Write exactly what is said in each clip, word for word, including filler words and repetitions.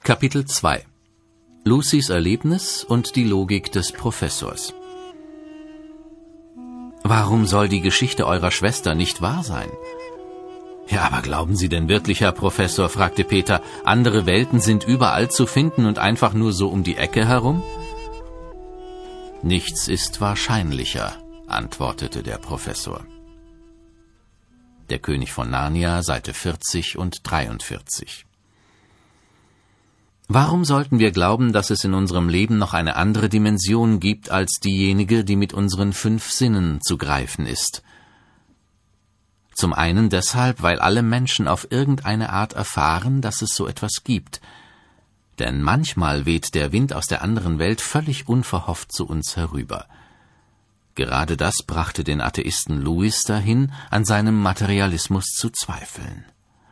Kapitel zwei. Lucys Erlebnis und die Logik des Professors. »Warum soll die Geschichte eurer Schwester nicht wahr sein?« »Ja, aber glauben Sie denn wirklich, Herr Professor«, fragte Peter, »andere Welten sind überall zu finden und einfach nur so um die Ecke herum?« »Nichts ist wahrscheinlicher«, antwortete der Professor. Der König von Narnia, Seite vierzig und dreiundvierzig. Warum sollten wir glauben, dass es in unserem Leben noch eine andere Dimension gibt als diejenige, die mit unseren fünf Sinnen zu greifen ist? Zum einen deshalb, weil alle Menschen auf irgendeine Art erfahren, dass es so etwas gibt. Denn manchmal weht der Wind aus der anderen Welt völlig unverhofft zu uns herüber. Gerade das brachte den Atheisten Lewis dahin, an seinem Materialismus zu zweifeln.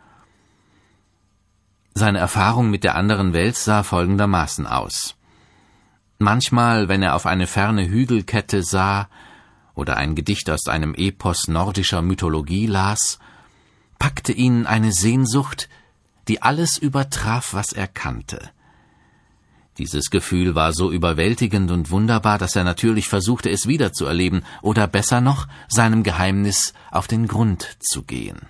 Seine Erfahrung mit der anderen Welt sah folgendermaßen aus. Manchmal, wenn er auf eine ferne Hügelkette sah oder ein Gedicht aus einem Epos nordischer Mythologie las, packte ihn eine Sehnsucht, die alles übertraf, was er kannte. Dieses Gefühl war so überwältigend und wunderbar, dass er natürlich versuchte, es wiederzuerleben oder besser noch, seinem Geheimnis auf den Grund zu gehen.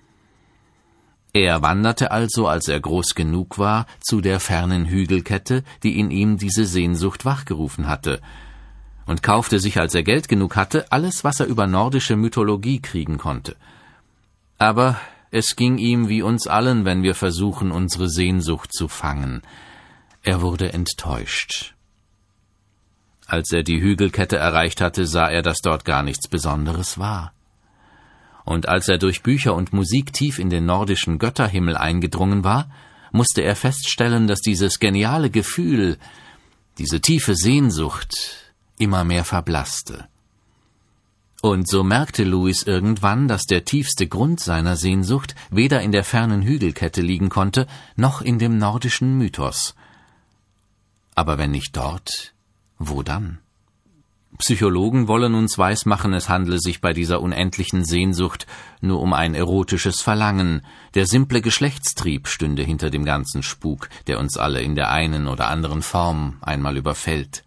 Er wanderte also, als er groß genug war, zu der fernen Hügelkette, die in ihm diese Sehnsucht wachgerufen hatte, und kaufte sich, als er Geld genug hatte, alles, was er über nordische Mythologie kriegen konnte. Aber es ging ihm wie uns allen, wenn wir versuchen, unsere Sehnsucht zu fangen. Er wurde enttäuscht. Als er die Hügelkette erreicht hatte, sah er, dass dort gar nichts Besonderes war. Und als er durch Bücher und Musik tief in den nordischen Götterhimmel eingedrungen war, musste er feststellen, dass dieses geniale Gefühl, diese tiefe Sehnsucht, immer mehr verblasste. Und so merkte Lewis irgendwann, dass der tiefste Grund seiner Sehnsucht weder in der fernen Hügelkette liegen konnte, noch in dem nordischen Mythos. Aber wenn nicht dort, wo dann? Psychologen wollen uns weismachen, es handle sich bei dieser unendlichen Sehnsucht nur um ein erotisches Verlangen. Der simple Geschlechtstrieb stünde hinter dem ganzen Spuk, der uns alle in der einen oder anderen Form einmal überfällt.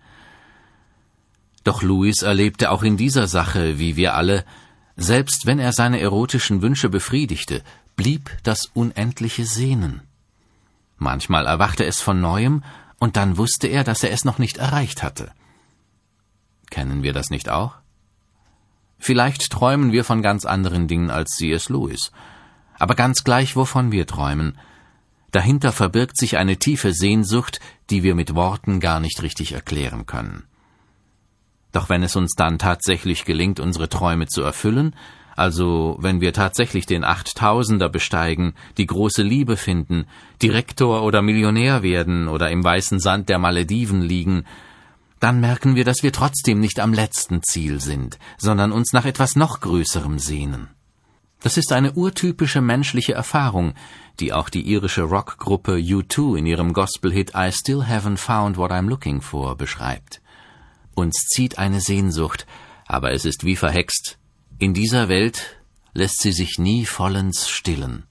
Doch Lewis erlebte auch in dieser Sache, wie wir alle, selbst wenn er seine erotischen Wünsche befriedigte, blieb das unendliche Sehnen. Manchmal erwachte es von Neuem, und dann wusste er, dass er es noch nicht erreicht hatte. Kennen wir das nicht auch? Vielleicht träumen wir von ganz anderen Dingen als C S Lewis. Aber ganz gleich, wovon wir träumen, dahinter verbirgt sich eine tiefe Sehnsucht, die wir mit Worten gar nicht richtig erklären können. Doch wenn es uns dann tatsächlich gelingt, unsere Träume zu erfüllen, also wenn wir tatsächlich den Achttausender besteigen, die große Liebe finden, Direktor oder Millionär werden oder im weißen Sand der Malediven liegen, dann merken wir, dass wir trotzdem nicht am letzten Ziel sind, sondern uns nach etwas noch Größerem sehnen. Das ist eine urtypische menschliche Erfahrung, die auch die irische Rockgruppe U zwei in ihrem Gospelhit I Still Haven't Found What I'm Looking For beschreibt. Uns zieht eine Sehnsucht, aber es ist wie verhext. In dieser Welt lässt sie sich nie vollends stillen.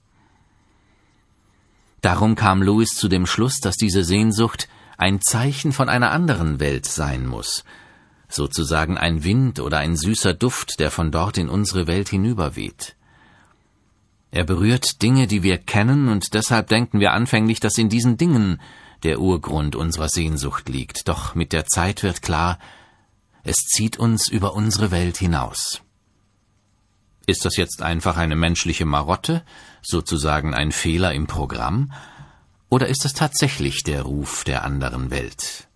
Darum kam Lewis zu dem Schluss, dass diese Sehnsucht ein Zeichen von einer anderen Welt sein muss, sozusagen ein Wind oder ein süßer Duft, der von dort in unsere Welt hinüberweht. Er berührt Dinge, die wir kennen, und deshalb denken wir anfänglich, dass in diesen Dingen der Urgrund unserer Sehnsucht liegt. Doch mit der Zeit wird klar, es zieht uns über unsere Welt hinaus. Ist das jetzt einfach eine menschliche Marotte, sozusagen ein Fehler im Programm? Oder ist es tatsächlich der Ruf der anderen Welt?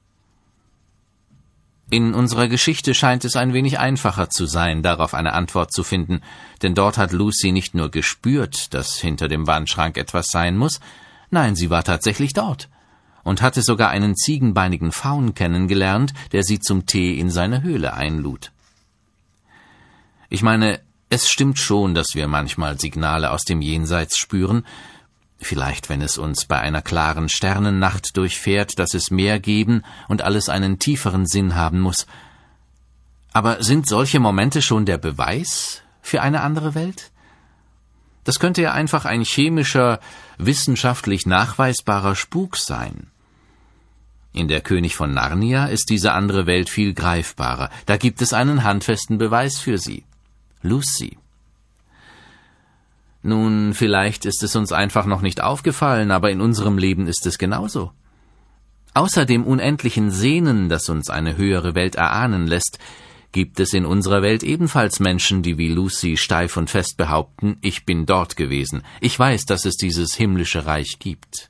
In unserer Geschichte scheint es ein wenig einfacher zu sein, darauf eine Antwort zu finden, denn dort hat Lucy nicht nur gespürt, dass hinter dem Wandschrank etwas sein muss, nein, sie war tatsächlich dort und hatte sogar einen ziegenbeinigen Faun kennengelernt, der sie zum Tee in seine Höhle einlud. Ich meine, es stimmt schon, dass wir manchmal Signale aus dem Jenseits spüren, vielleicht wenn es uns bei einer klaren Sternennacht durchfährt, dass es mehr geben und alles einen tieferen Sinn haben muss. Aber sind solche Momente schon der Beweis für eine andere Welt? Das könnte ja einfach ein chemischer, wissenschaftlich nachweisbarer Spuk sein. In Der König von Narnia ist diese andere Welt viel greifbarer. Da gibt es einen handfesten Beweis für sie. Lucy. Nun, vielleicht ist es uns einfach noch nicht aufgefallen, aber in unserem Leben ist es genauso. Außer dem unendlichen Sehnen, das uns eine höhere Welt erahnen lässt, gibt es in unserer Welt ebenfalls Menschen, die wie Lucy steif und fest behaupten, ich bin dort gewesen, ich weiß, dass es dieses himmlische Reich gibt.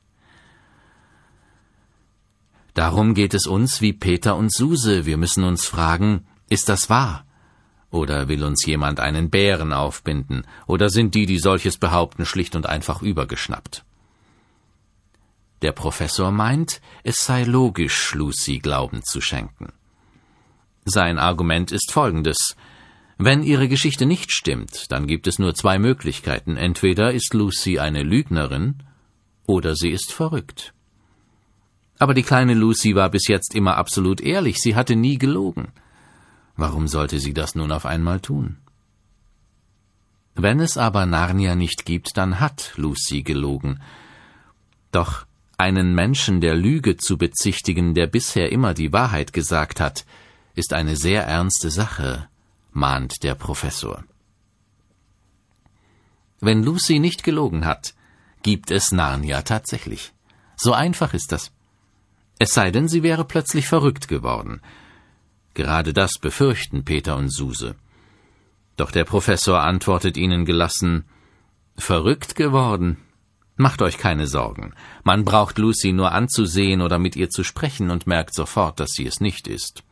Darum geht es uns wie Peter und Suse, wir müssen uns fragen, ist das wahr? Oder will uns jemand einen Bären aufbinden, oder sind die, die solches behaupten, schlicht und einfach übergeschnappt? Der Professor meint, es sei logisch, Lucy Glauben zu schenken. Sein Argument ist folgendes: Wenn ihre Geschichte nicht stimmt, dann gibt es nur zwei Möglichkeiten. Entweder ist Lucy eine Lügnerin, oder sie ist verrückt. Aber die kleine Lucy war bis jetzt immer absolut ehrlich, sie hatte nie gelogen. Warum sollte sie das nun auf einmal tun? Wenn es aber Narnia nicht gibt, dann hat Lucy gelogen. Doch einen Menschen der Lüge zu bezichtigen, der bisher immer die Wahrheit gesagt hat, ist eine sehr ernste Sache, mahnt der Professor. Wenn Lucy nicht gelogen hat, gibt es Narnia tatsächlich. So einfach ist das. Es sei denn, sie wäre plötzlich verrückt geworden. Gerade das befürchten Peter und Suse. Doch der Professor antwortet ihnen gelassen: Verrückt geworden? Macht euch keine Sorgen. Man braucht Lucy nur anzusehen oder mit ihr zu sprechen und merkt sofort, dass sie es nicht ist.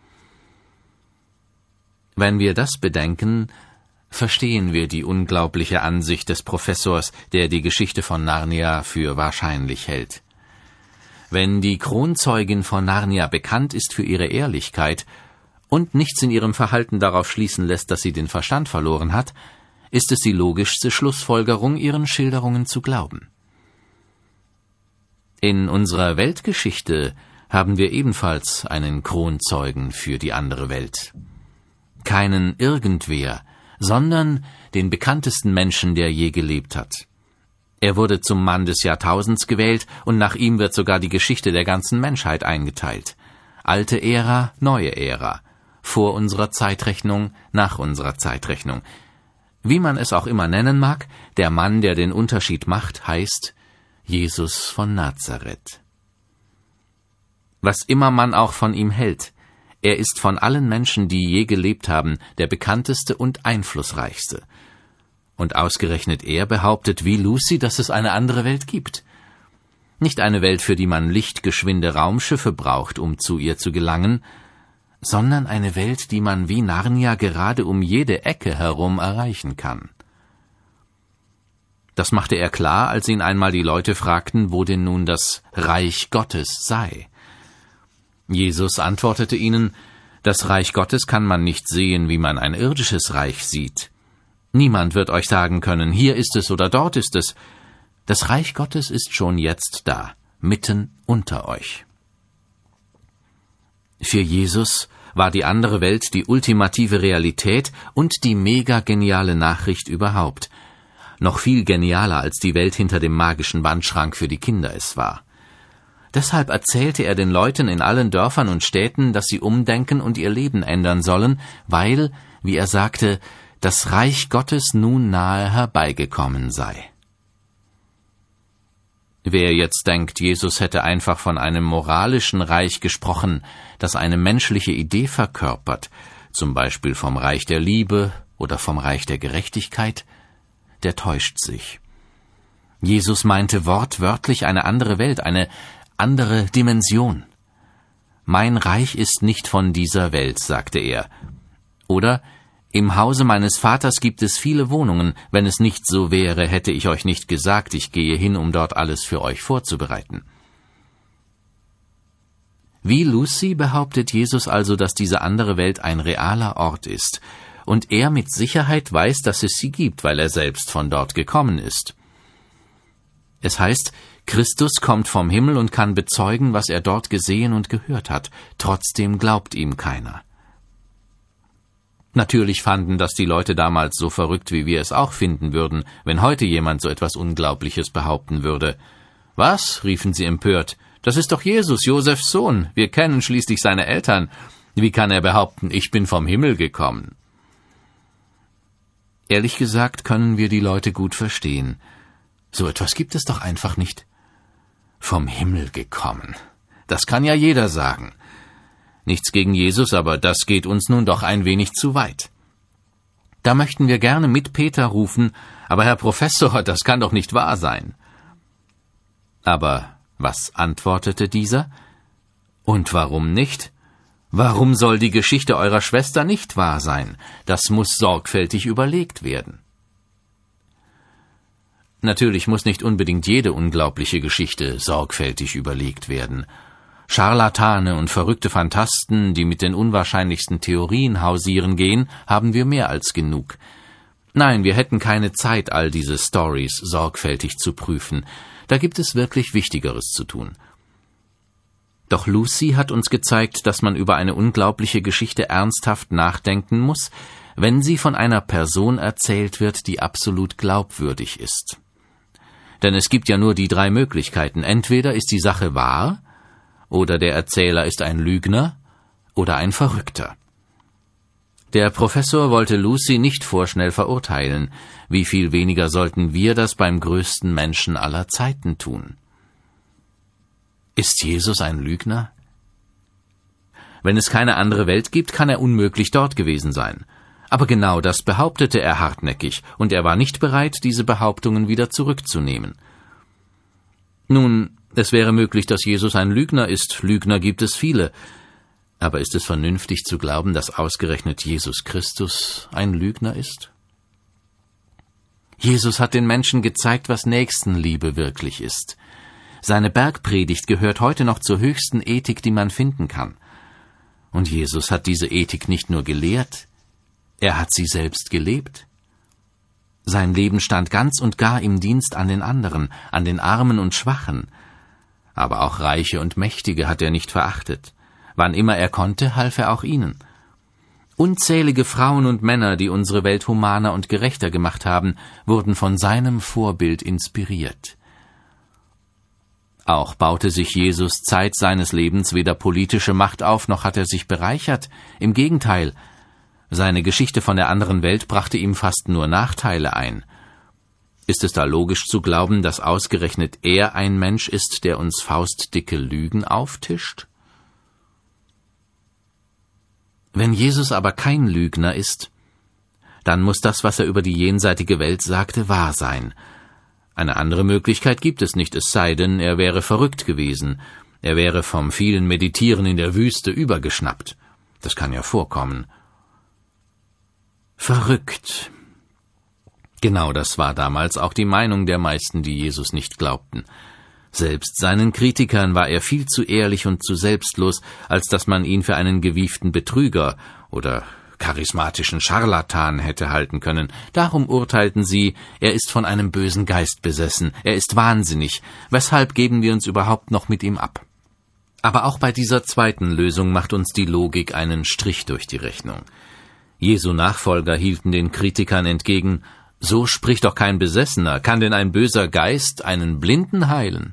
Wenn wir das bedenken, verstehen wir die unglaubliche Ansicht des Professors, der die Geschichte von Narnia für wahrscheinlich hält. Wenn die Kronzeugin von Narnia bekannt ist für ihre Ehrlichkeit und nichts in ihrem Verhalten darauf schließen lässt, dass sie den Verstand verloren hat, ist es die logischste Schlussfolgerung, ihren Schilderungen zu glauben. In unserer Weltgeschichte haben wir ebenfalls einen Kronzeugen für die andere Welt. Keinen Irgendwer, sondern den bekanntesten Menschen, der je gelebt hat. Er wurde zum Mann des Jahrtausends gewählt, und nach ihm wird sogar die Geschichte der ganzen Menschheit eingeteilt. Alte Ära, neue Ära. Vor unserer Zeitrechnung, nach unserer Zeitrechnung. Wie man es auch immer nennen mag, der Mann, der den Unterschied macht, heißt Jesus von Nazareth. Was immer man auch von ihm hält, er ist von allen Menschen, die je gelebt haben, der bekannteste und einflussreichste. Und ausgerechnet er behauptet wie Lucy, dass es eine andere Welt gibt. Nicht eine Welt, für die man lichtgeschwinde Raumschiffe braucht, um zu ihr zu gelangen, sondern eine Welt, die man wie Narnia gerade um jede Ecke herum erreichen kann. Das machte er klar, als ihn einmal die Leute fragten, wo denn nun das Reich Gottes sei. Jesus antwortete ihnen: Das Reich Gottes kann man nicht sehen, wie man ein irdisches Reich sieht. Niemand wird euch sagen können, hier ist es oder dort ist es. Das Reich Gottes ist schon jetzt da, mitten unter euch. Für Jesus war die andere Welt die ultimative Realität und die mega geniale Nachricht überhaupt. Noch viel genialer als die Welt hinter dem magischen Wandschrank für die Kinder es war. Deshalb erzählte er den Leuten in allen Dörfern und Städten, dass sie umdenken und ihr Leben ändern sollen, weil, wie er sagte, das Reich Gottes nun nahe herbeigekommen sei. Wer jetzt denkt, Jesus hätte einfach von einem moralischen Reich gesprochen, das eine menschliche Idee verkörpert, zum Beispiel vom Reich der Liebe oder vom Reich der Gerechtigkeit, der täuscht sich. Jesus meinte wortwörtlich eine andere Welt, eine andere Dimension. Mein Reich ist nicht von dieser Welt, sagte er. Oder: Im Hause meines Vaters gibt es viele Wohnungen. Wenn es nicht so wäre, hätte ich euch nicht gesagt, ich gehe hin, um dort alles für euch vorzubereiten. Wie Lucy behauptet Jesus also, dass diese andere Welt ein realer Ort ist. Und er mit Sicherheit weiß, dass es sie gibt, weil er selbst von dort gekommen ist. Es heißt, Christus kommt vom Himmel und kann bezeugen, was er dort gesehen und gehört hat. Trotzdem glaubt ihm keiner. Natürlich fanden das die Leute damals so verrückt, wie wir es auch finden würden, wenn heute jemand so etwas Unglaubliches behaupten würde. »Was?« riefen sie empört. Das ist doch Jesus, Josefs Sohn. Wir kennen schließlich seine Eltern. Wie kann er behaupten, ich bin vom Himmel gekommen? Ehrlich gesagt können wir die Leute gut verstehen. So etwas gibt es doch einfach nicht. Vom Himmel gekommen. Das kann ja jeder sagen. Nichts gegen Jesus, aber das geht uns nun doch ein wenig zu weit. Da möchten wir gerne mit Peter rufen, aber Herr Professor, das kann doch nicht wahr sein. Aber was antwortete dieser? Und warum nicht? Warum soll die Geschichte eurer Schwester nicht wahr sein? Das muss sorgfältig überlegt werden. Natürlich muss nicht unbedingt jede unglaubliche Geschichte sorgfältig überlegt werden. Scharlatane und verrückte Phantasten, die mit den unwahrscheinlichsten Theorien hausieren gehen, haben wir mehr als genug. Nein, wir hätten keine Zeit, all diese Stories sorgfältig zu prüfen. Da gibt es wirklich Wichtigeres zu tun. Doch Lucy hat uns gezeigt, dass man über eine unglaubliche Geschichte ernsthaft nachdenken muss, wenn sie von einer Person erzählt wird, die absolut glaubwürdig ist. Denn es gibt ja nur die drei Möglichkeiten. Entweder ist die Sache wahr, oder der Erzähler ist ein Lügner, oder ein Verrückter. Der Professor wollte Lucy nicht vorschnell verurteilen. Wie viel weniger sollten wir das beim größten Menschen aller Zeiten tun? Ist Jesus ein Lügner? Wenn es keine andere Welt gibt, kann er unmöglich dort gewesen sein. Aber genau das behauptete er hartnäckig, und er war nicht bereit, diese Behauptungen wieder zurückzunehmen. Nun, es wäre möglich, dass Jesus ein Lügner ist. Lügner gibt es viele. Aber ist es vernünftig zu glauben, dass ausgerechnet Jesus Christus ein Lügner ist? Jesus hat den Menschen gezeigt, was Nächstenliebe wirklich ist. Seine Bergpredigt gehört heute noch zur höchsten Ethik, die man finden kann. Und Jesus hat diese Ethik nicht nur gelehrt, er hat sie selbst gelebt. Sein Leben stand ganz und gar im Dienst an den anderen, an den Armen und Schwachen. Aber auch Reiche und Mächtige hat er nicht verachtet. Wann immer er konnte, half er auch ihnen. Unzählige Frauen und Männer, die unsere Welt humaner und gerechter gemacht haben, wurden von seinem Vorbild inspiriert. Auch baute sich Jesus Zeit seines Lebens weder politische Macht auf, noch hat er sich bereichert. Im Gegenteil, seine Geschichte von der anderen Welt brachte ihm fast nur Nachteile ein. Ist es da logisch zu glauben, dass ausgerechnet er ein Mensch ist, der uns faustdicke Lügen auftischt? Wenn Jesus aber kein Lügner ist, dann muss das, was er über die jenseitige Welt sagte, wahr sein. Eine andere Möglichkeit gibt es nicht, es sei denn, er wäre verrückt gewesen. Er wäre vom vielen Meditieren in der Wüste übergeschnappt. Das kann ja vorkommen. Verrückt. Genau das war damals auch die Meinung der meisten, die Jesus nicht glaubten. Selbst seinen Kritikern war er viel zu ehrlich und zu selbstlos, als dass man ihn für einen gewieften Betrüger oder charismatischen Scharlatan hätte halten können. Darum urteilten sie, er ist von einem bösen Geist besessen, er ist wahnsinnig, weshalb geben wir uns überhaupt noch mit ihm ab? Aber auch bei dieser zweiten Lösung macht uns die Logik einen Strich durch die Rechnung. Jesu Nachfolger hielten den Kritikern entgegen, so spricht doch kein Besessener, kann denn ein böser Geist einen Blinden heilen?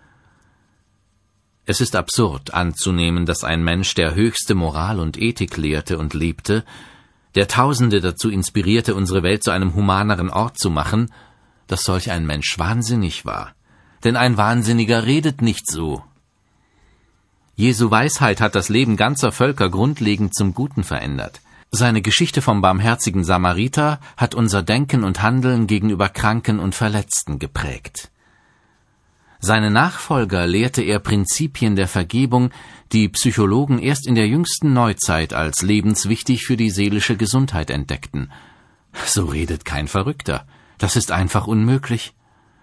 Es ist absurd anzunehmen, dass ein Mensch, der höchste Moral und Ethik lehrte und lebte, der Tausende dazu inspirierte, unsere Welt zu einem humaneren Ort zu machen, dass solch ein Mensch wahnsinnig war. Denn ein Wahnsinniger redet nicht so. Jesu Weisheit hat das Leben ganzer Völker grundlegend zum Guten verändert. Seine Geschichte vom barmherzigen Samariter hat unser Denken und Handeln gegenüber Kranken und Verletzten geprägt. Seine Nachfolger lehrte er Prinzipien der Vergebung, die Psychologen erst in der jüngsten Neuzeit als lebenswichtig für die seelische Gesundheit entdeckten. So redet kein Verrückter. Das ist einfach unmöglich.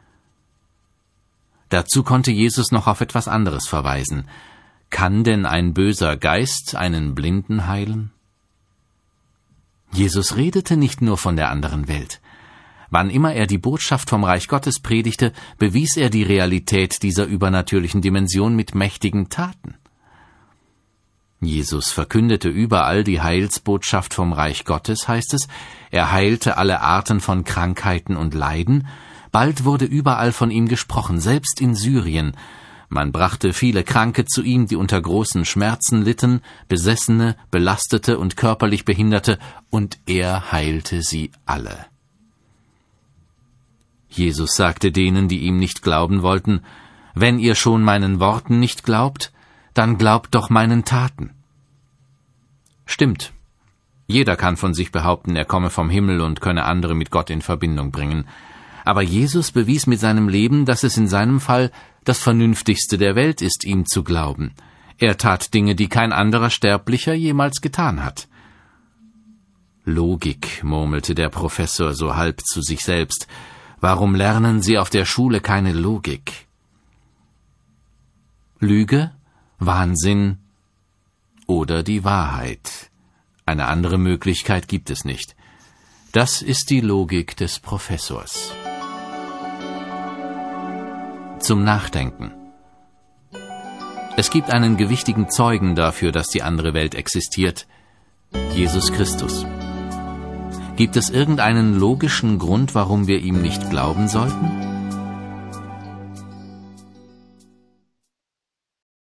Dazu konnte Jesus noch auf etwas anderes verweisen. Kann denn ein böser Geist einen Blinden heilen? Jesus redete nicht nur von der anderen Welt. Wann immer er die Botschaft vom Reich Gottes predigte, bewies er die Realität dieser übernatürlichen Dimension mit mächtigen Taten. Jesus verkündete überall die Heilsbotschaft vom Reich Gottes, heißt es, er heilte alle Arten von Krankheiten und Leiden, bald wurde überall von ihm gesprochen, selbst in Syrien, Man brachte viele Kranke zu ihm, die unter großen Schmerzen litten, Besessene, Belastete und körperlich Behinderte, und er heilte sie alle. Jesus sagte denen, die ihm nicht glauben wollten: »Wenn ihr schon meinen Worten nicht glaubt, dann glaubt doch meinen Taten.« Stimmt. Jeder kann von sich behaupten, er komme vom Himmel und könne andere mit Gott in Verbindung bringen. Aber Jesus bewies mit seinem Leben, dass es in seinem Fall das Vernünftigste der Welt ist, ihm zu glauben. Er tat Dinge, die kein anderer Sterblicher jemals getan hat. »Logik«, murmelte der Professor so halb zu sich selbst. »Warum lernen Sie auf der Schule keine Logik?« Lüge, Wahnsinn oder die Wahrheit. Eine andere Möglichkeit gibt es nicht. Das ist die Logik des Professors. Zum Nachdenken. Es gibt einen gewichtigen Zeugen dafür, dass die andere Welt existiert: Jesus Christus. Gibt es irgendeinen logischen Grund, warum wir ihm nicht glauben sollten?